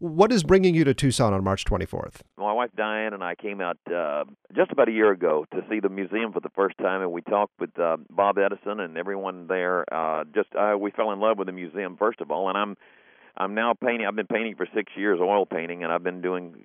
What is bringing you to Tucson on March 24th? My wife Diane and I came out just about a year ago to see the museum for the first time, and we talked with Bob Edison and everyone there. We fell in love with the museum first of all, and I'm now painting. I've been painting for 6 years, oil painting, and I've been doing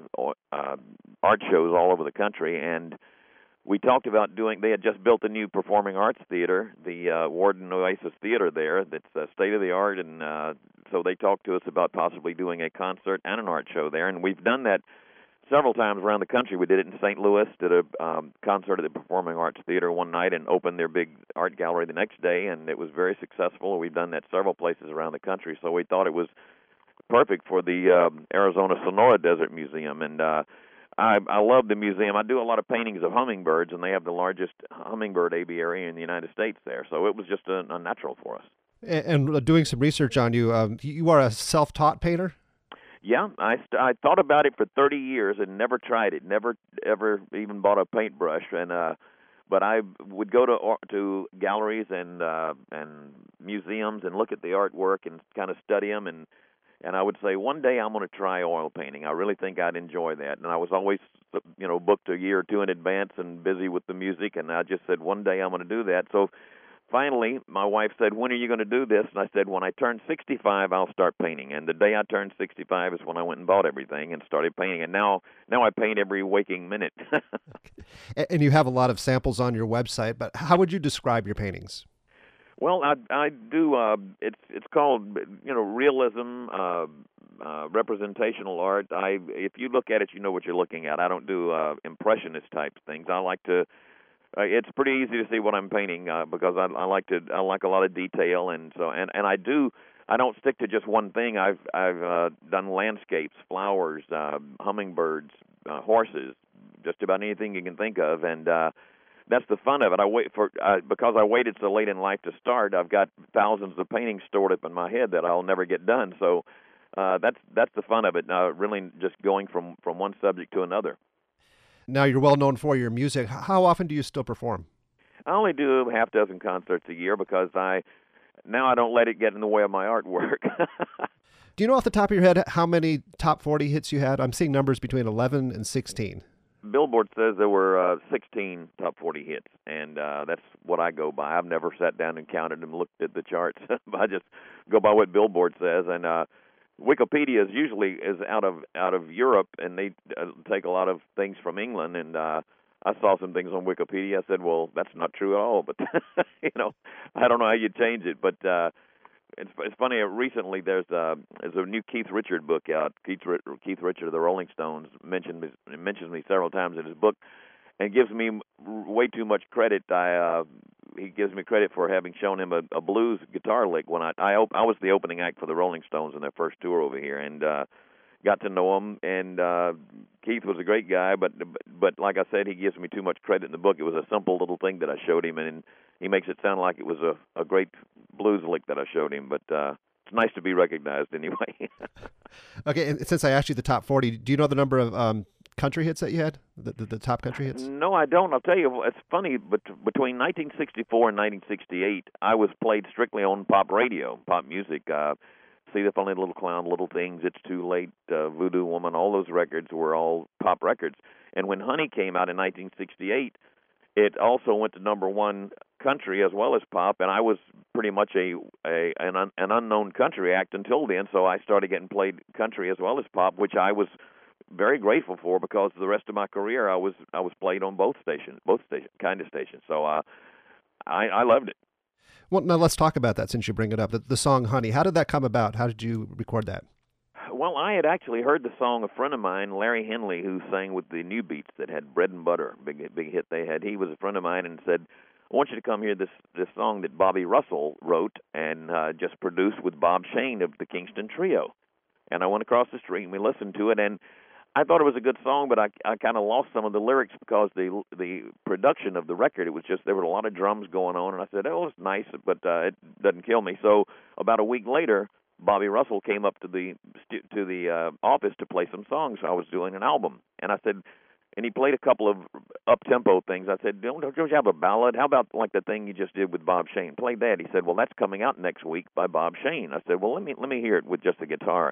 art shows all over the country. And we talked about doing. They had just built a new performing arts theater, the Warden Oasis Theater there. That's state of the art, and so they talked to us about possibly doing a concert and an art show there. And we've done that several times around the country. We did it in St. Louis, did a concert at the Performing Arts Theater one night, and opened their big art gallery the next day, and it was very successful. We've done that several places around the country, so we thought it was perfect for the Arizona Sonora Desert Museum. And I love the museum. I do a lot of paintings of hummingbirds, and they have the largest hummingbird aviary in the United States there, so it was just a natural for us. And doing some research on you, you are a self-taught painter? Yeah, I thought about it for 30 years and never tried it. Never ever even bought a paintbrush. And but I would go to galleries and museums and look at the artwork and kind of study them. And I would say one day I'm going to try oil painting. I really think I'd enjoy that. And I was always booked a year or two in advance and busy with the music. And I just said one day I'm going to do that. So finally, my wife said, "When are you going to do this?" And I said, "When I turn 65, I'll start painting." And the day I turned 65 is when I went and bought everything and started painting. And now I paint every waking minute. And you have a lot of samples on your website, but how would you describe your paintings? Well, I do. It's called realism, representational art. If you look at it, you know what you're looking at. I don't do impressionist type things. I like to. It's pretty easy to see what I'm painting because I like a lot of detail, and so I do. I don't stick to just one thing. I've done landscapes, flowers, hummingbirds, horses, just about anything you can think of, and that's the fun of it. Because I waited so late in life to start. I've got thousands of paintings stored up in my head that I'll never get done. So that's the fun of it. Really, just going from one subject to another. Now you're well known for your music. How often do you still perform? I only do half dozen concerts a year because I don't let it get in the way of my artwork. Do you know off the top of your head how many top 40 hits you had? I'm seeing numbers between 11 and 16. Billboard says there were 16 top 40 hits, and that's what I go by. I've never sat down and counted and looked at the charts. I just go by what Billboard says, and Wikipedia is out of Europe, and they take a lot of things from England. And I saw some things on Wikipedia. I said, "Well, that's not true at all." But I don't know how you change it. But it's funny. Recently, there's a new Keith Richard book out. Keith Richard of the Rolling Stones mentions me several times in his book, and gives me way too much credit. He gives me credit for having shown him a blues guitar lick when I was the opening act for the Rolling Stones in their first tour over here, and got to know him. And Keith was a great guy, but like I said, he gives me too much credit in the book. It was a simple little thing that I showed him, and he makes it sound like it was a great blues lick that I showed him. But it's nice to be recognized anyway. Okay, and since I asked you the top 40, do you know the number of country hits that you had? The top country hits? No, I don't. I'll tell you, it's funny, but between 1964 and 1968, I was played strictly on pop radio, pop music. See the Funny Little Clown, Little Things, It's Too Late, Voodoo Woman, all those records were all pop records. And when Honey came out in 1968, it also went to number one country as well as pop, and I was pretty much an unknown country act until then, so I started getting played country as well as pop, which I was very grateful for because the rest of my career I was played on both kind of stations. So I loved it. Well, now let's talk about that since you bring it up. The song Honey, how did that come about? How did you record that? Well, I had actually heard the song. A friend of mine, Larry Henley, who sang with the New Beats that had Bread and Butter, big hit they had. He was a friend of mine and said, "I want you to come hear this song that Bobby Russell wrote and just produced with Bob Shane of the Kingston Trio." And I went across the street and we listened to it, and I thought it was a good song, but I kind of lost some of the lyrics because the production of the record, it was just, there were a lot of drums going on, and I said, "Oh, it's nice, but it doesn't kill me." So about a week later, Bobby Russell came up to the office to play some songs. I was doing an album, and I said, and he played a couple of up-tempo things. I said, don't you have a ballad? How about like the thing you just did with Bob Shane? Play that. He said, "Well, that's coming out next week by Bob Shane." I said, "Well, let me hear it with just the guitar."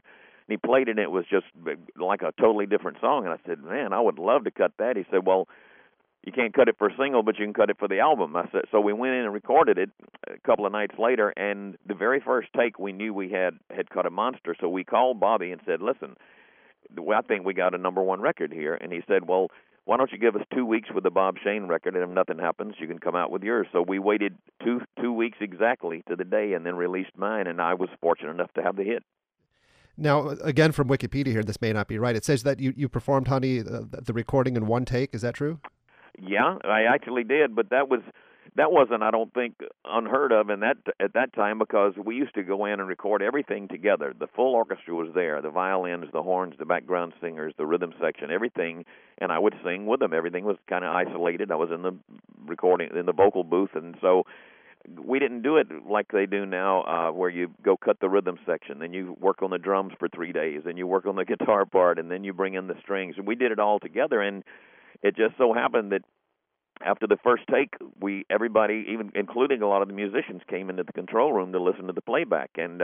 he played it, and it was just like a totally different song. And I said, man, I would love to cut that. He said, well, you can't cut it for a single, but you can cut it for the album. I said, so we went in and recorded it a couple of nights later, and the very first take we knew we had cut a monster. So we called Bobby and said, listen, I think we got a #1 record here. And he said, well, why don't you give us 2 weeks with the Bob Shane record, and if nothing happens, you can come out with yours. So we waited two weeks exactly to the day and then released mine, and I was fortunate enough to have the hit. Now, again, from Wikipedia here, this may not be right. It says that you performed Honey, the recording in one take. Is that true? Yeah, I actually did, but that wasn't, I don't think, unheard of at that time, because we used to go in and record everything together. The full orchestra was there, the violins, the horns, the background singers, the rhythm section, everything, and I would sing with them. Everything was kind of isolated. I was in the recording, in the vocal booth, and so we didn't do it like they do now, where you go cut the rhythm section, then you work on the drums for 3 days, then you work on the guitar part, and then you bring in the strings. And we did it all together, and it just so happened that after the first take, everybody, even including a lot of the musicians, came into the control room to listen to the playback, and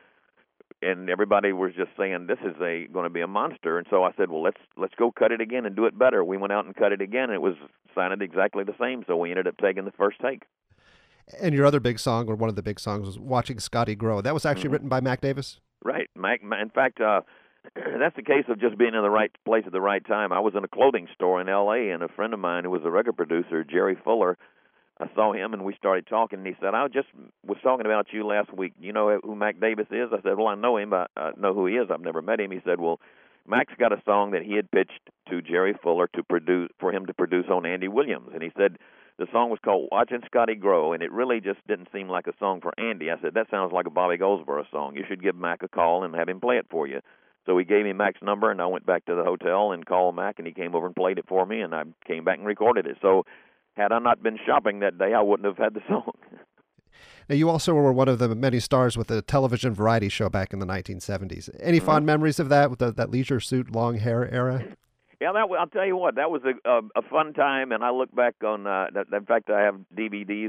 everybody was just saying, this is going to be a monster. And so I said, well, let's go cut it again and do it better. We went out and cut it again, and it was sounded exactly the same. So we ended up taking the first take. And your other big song, or one of the big songs, was Watching Scotty Grow. That was actually written by Mac Davis? Right. Mac, in fact, that's the case of just being in the right place at the right time. I was in a clothing store in L.A., and a friend of mine who was a record producer, Jerry Fuller, I saw him, and we started talking, and he said, I just was talking about you last week. You know who Mac Davis is? I said, well, I know him, but I know who he is. I've never met him. He said, well, Mac's got a song that he had pitched to Jerry Fuller for him to produce on Andy Williams. And he said the song was called Watching Scotty Grow, and it really just didn't seem like a song for Andy. I said, that sounds like a Bobby Goldsboro song. You should give Mac a call and have him play it for you. So he gave me Mac's number, and I went back to the hotel and called Mac, and he came over and played it for me, and I came back and recorded it. So had I not been shopping that day, I wouldn't have had the song. Now, you also were one of the many stars with the television variety show back in the 1970s. Any fond memories of that, with that leisure suit, long hair era? Yeah, I'll tell you what, that was a fun time, and I look back on that. In fact, I have DVDs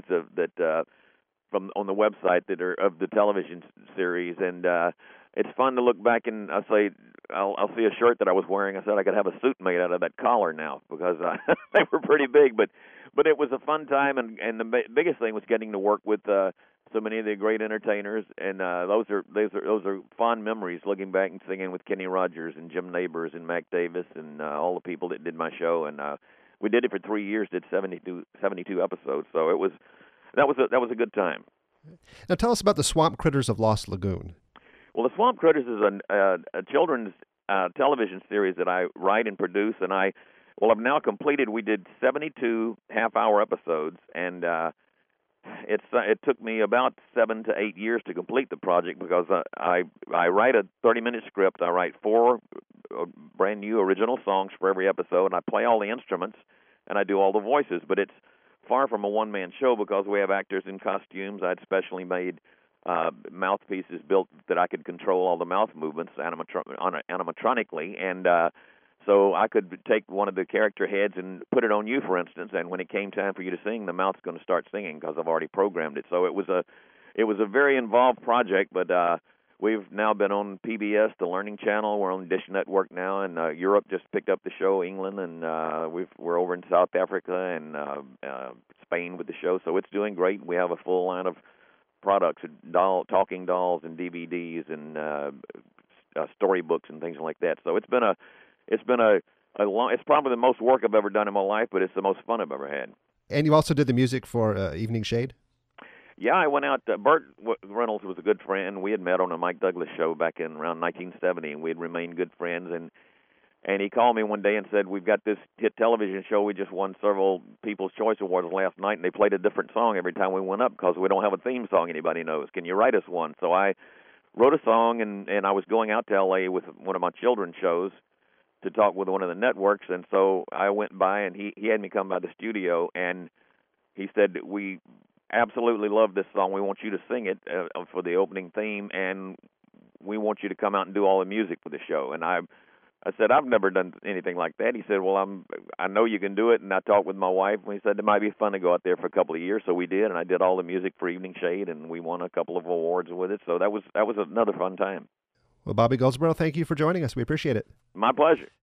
from on the website that are of the television series, and it's fun to look back and I'll see a shirt that I was wearing. I said I could have a suit made out of that collar now, because they were pretty big, but it was a fun time, and the biggest thing was getting to work with so many of the great entertainers, and those are fond memories, looking back and singing with Kenny Rogers and Jim Nabors and Mac Davis and all the people that did my show, and we did it for 3 years, did 72 episodes, so that was a good time. Now tell us about the Swamp Critters of Lost Lagoon. Well, the Swamp Critters is a children's television series that I write and produce, and I've now completed. We did 72 half-hour episodes, and it took me about 7 to 8 years to complete the project, because I write a 30-minute script. I write 4 brand new original songs for every episode, and I play all the instruments, and I do all the voices. But it's far from a one-man show, because we have actors in costumes. I'd specially made mouthpieces built that I could control all the mouth movements animatronically, and so I could take one of the character heads and put it on you, for instance, and when it came time for you to sing, the mouth's going to start singing, because I've already programmed it. So it was a very involved project, but we've now been on PBS, the Learning Channel. We're on Dish Network now, and Europe just picked up the show, England, and we're over in South Africa and Spain with the show. So it's doing great. We have a full line of products, talking dolls and DVDs and storybooks and things like that. So it's probably the most work I've ever done in my life, but it's the most fun I've ever had. And you also did the music for Evening Shade? Yeah, I went out. Burt Reynolds was a good friend. We had met on a Mike Douglas show back in around 1970, and we had remained good friends. And he called me one day and said, we've got this hit television show. We just won several People's Choice Awards last night, and they played a different song every time we went up, because we don't have a theme song anybody knows. Can you write us one? So I wrote a song, and I was going out to L.A. with one of my children's shows to talk with one of the networks, and so I went by, and he had me come by the studio, and he said, we absolutely love this song. We want you to sing it for the opening theme, and we want you to come out and do all the music for the show. And I said, I've never done anything like that. He said, well, I know you can do it. And I talked with my wife, and he said it might be fun to go out there for a couple of years. So we did, and I did all the music for Evening Shade, and we won a couple of awards with it. So that was another fun time. Well, Bobby Goldsboro, thank you for joining us. We appreciate it. My pleasure.